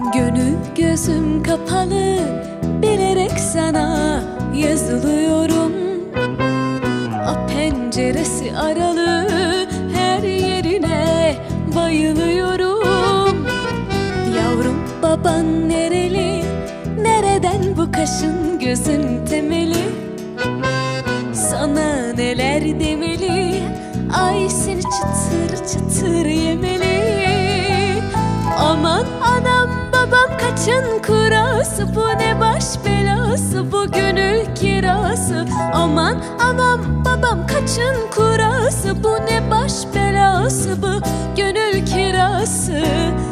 Gönül gözüm kapalı, bilerek sana yazılıyorum. O penceresi aralı, her yerine bayılıyorum. Yavrum baban nereli, nereden bu kaşın gözün temeli? Sana neler demeli, ay seni çıtır çıtır yemeli. Aman anam babam kaçın kurası, bu ne baş belası, bu gönül kirası. Aman anam babam kaçın kurası, bu ne baş belası, bu gönül kirası.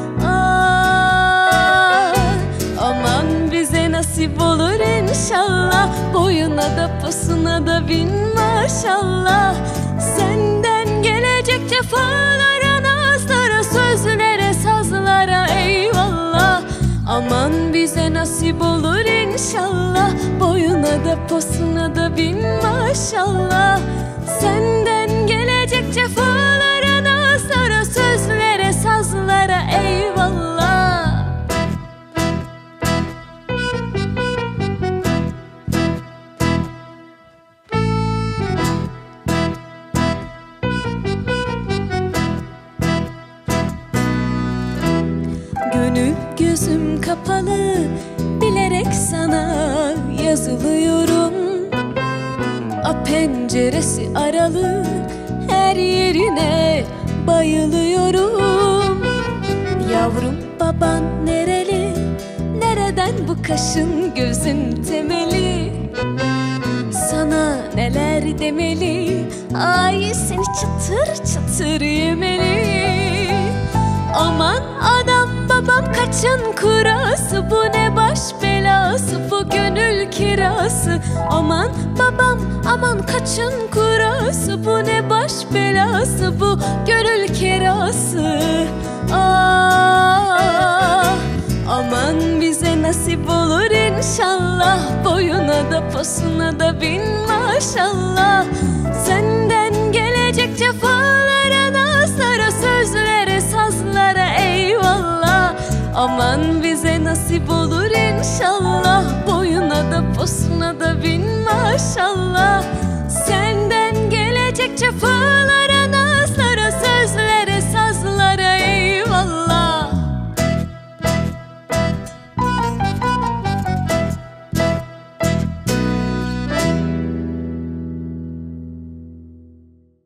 Aman bize nasip olur inşallah, boyuna da posuna da bin maşallah. Senden gelecek cefalara, nazlara, sözlere, sazlara eyvallah. Aman bize nasip olur inşallah, boyuna da posuna da bin maşallah. Senden gelecek cefalara, nazlara, sözlere, sazlara eyvallah. Gönül gözüm kapalı, bilerek sana yazılıyorum. O penceresi aralı, her yerine bayılıyorum. Yavrum baban nereli, nereden bu kaşın gözün temeli? Sana neler demeli, ay seni çıtır çıtır yemeli. Aman adam babam kaçın kurası, bu ne baş belası, bu gönül kirası. Aman babam aman kaçın kurası, bu ne baş belası, bu gönül kirası. Aman bize nasip olur inşallah, boyuna da posuna da bin maşallah. Senden gelecek cefalara, nazlara, sözlere, sazlara eyvallah. Aman bize nasip olur inşallah, boyuna da posuna da bin maşallah. Senden gelecek cefalara,